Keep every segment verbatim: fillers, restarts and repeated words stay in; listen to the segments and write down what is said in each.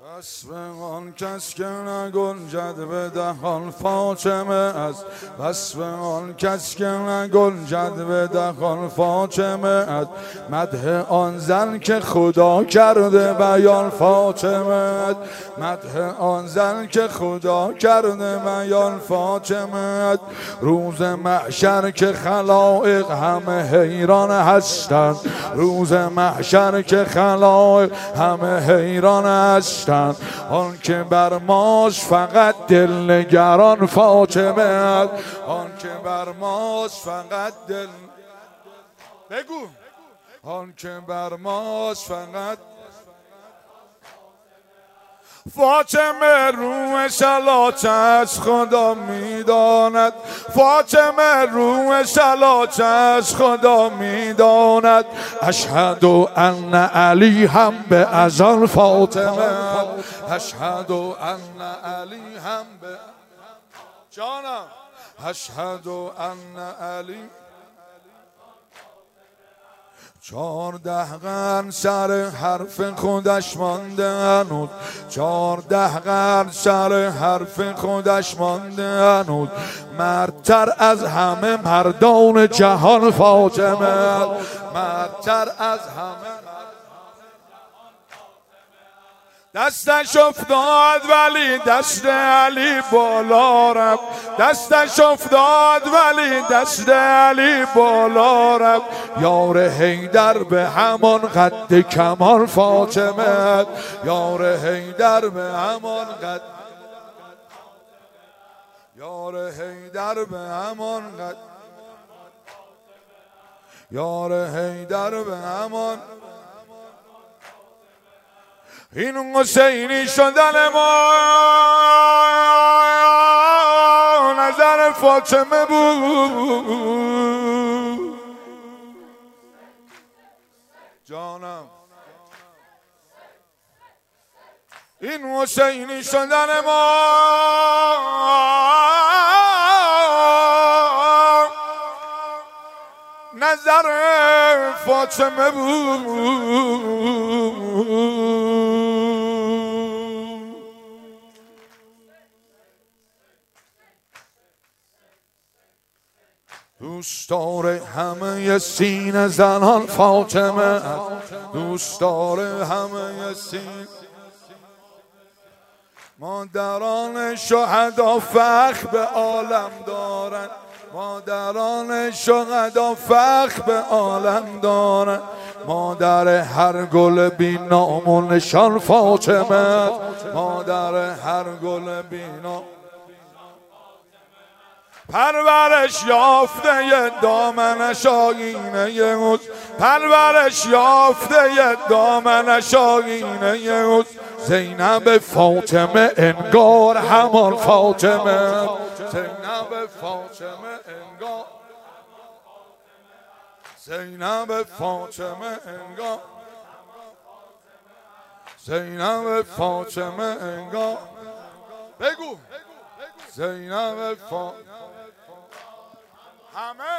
وصف آن کس که نگنجد به دهان فاطمه است، وصف آن کس که نگنجد به دهان فاطمه است، مدح آن زن که خدا کرده بیان فاطمه است، مدح آن زن که خدا کرده بیان فاطمه است. روز محشر که خلائق همه حیران هستند، روز محشر که خلائق همه حیران هستند، آن که بر ماست فقط دلنگران فاطمه است، آن که بر ماست فقط دل بگو آن که بر ماست فقط فاطمه روح صلات از خدا میداند، فاطمه روح صلات از خدا میداند. اشهد ان علی هم به اذان فاطمه، اشهد ان علی هم به جانم، اشهد ان علی. چهارده قرن سر حرف خودش مانده هنوز، چهارده قرن سر حرف خودش مانده هنوز. مردتر از همه مردان جهان فاطمه، مردتر از همه. دستش افتاد ولی دست علی بالا رفت، دستش افتاد ولی دست علی بالا رفت. یار حیدر به همان قد کمال فاطمه، یار حیدر به همان قد، یار حیدر به همان قد، یار حیدر به همان. این حسینی شدن ما نظر فاطمه بود جانم. این حسینی شدن ما نظر فاطمه بود. دوستار همه سینه زنان فاطمه، دوستار همه سینه. مادران شهدا فخر به عالم دارند، مادران شهدا فخر به عالم دارند. مادر هر گل بی نام و نشان فاطمه، مادر هر گل بی نام. پرورش یافته ی دامنش آیینه ی حسن، پرورش یافته ی دامنش آیینه ی حسن. زینب فاطمه انگار همان فاطمه، زینب فاطمه انگار، زینب فاطمه انگار، زینب فاطمه انگار. بگو زینب فاطمه همه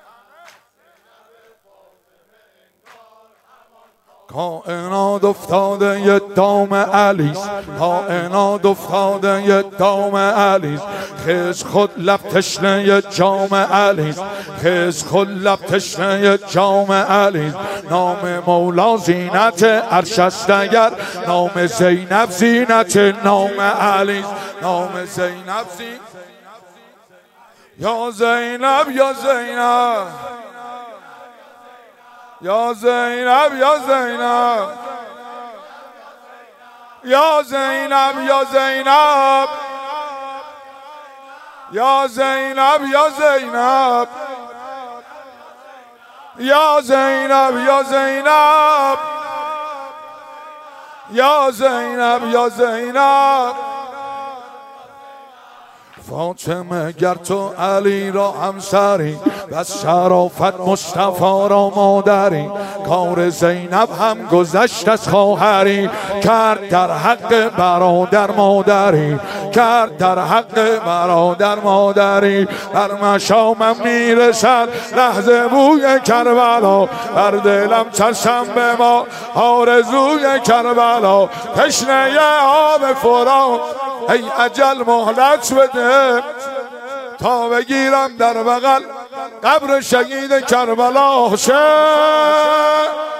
کائنات افتاده ی دام علیس، کائنات افتاده ی دام علیس. خیز خود لب تشنه ی جام علیس، خیز خود لب تشنه ی جام علیس. نام مولا زینت عرش است اگر، نام زینب زینت نام علیس، نام زینب زینت. یا زینب یا زینب یا زینب یا زینب یا زینب یا زینب یا زینب یا زینب یا زینب یا زینب یا زینب یا زینب. فاطمه گر تو علی را همسری، بس شرافت مصطفی را مادری. کار زینب هم گذشت از خواهری، کرد در حق برادر مادری. کرد در حق برادر مادری. در مشامم میرسد لحظه بوی کربلا، در دلم چشم به ما آرزوی کربلا. تشنه آب فرات ای اجل مهلت بده، تا بگیرم در بغل قبر شهید کربلا. شه